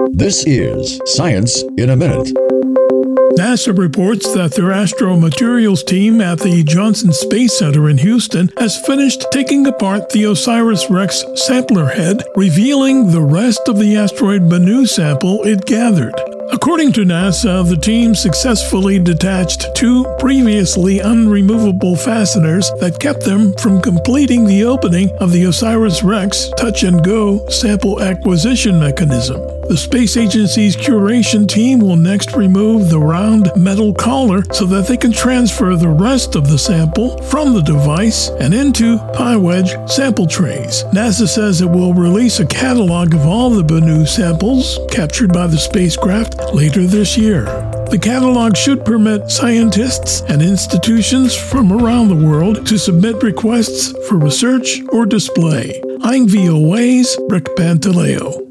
This is Science in a Minute. NASA reports that their astromaterials team at the Johnson Space Center in Houston has finished taking apart the OSIRIS-REx sampler head, revealing the rest of the asteroid Bennu sample it gathered. According to NASA, the team successfully detached two previously unremovable fasteners that kept them from completing the opening of the OSIRIS-REx touch-and-go sample acquisition mechanism. The space agency's curation team will next remove the round metal collar so that they can transfer the rest of the sample from the device and into PyWedge sample trays. NASA says it will release a catalog of all the Bennu samples captured by the spacecraft later this year. The catalog should permit scientists and institutions from around the world to submit requests for research or display. I'm VOA's Rick Pantaleo.